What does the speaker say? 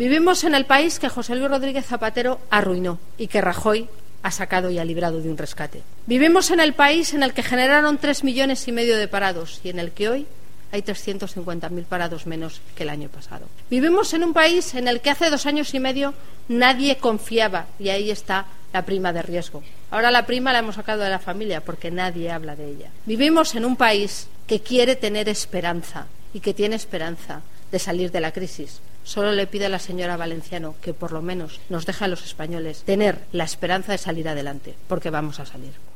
Vivimos en el país que José Luis Rodríguez Zapatero arruinó y que Rajoy ha sacado y ha librado de un rescate. Vivimos en el país en el que generaron 3,5 millones de parados y en el que hoy hay 350.000 parados menos que el año pasado. Vivimos en un país en el que hace 2 años y medio nadie confiaba, y ahí está la prima de riesgo. Ahora la prima la hemos sacado de la familia porque nadie habla de ella. Vivimos en un país que quiere tener esperanza y que tiene esperanza de salir de la crisis. Solo le pide a la señora Valenciano que por lo menos nos deje a los españoles tener la esperanza de salir adelante, porque vamos a salir.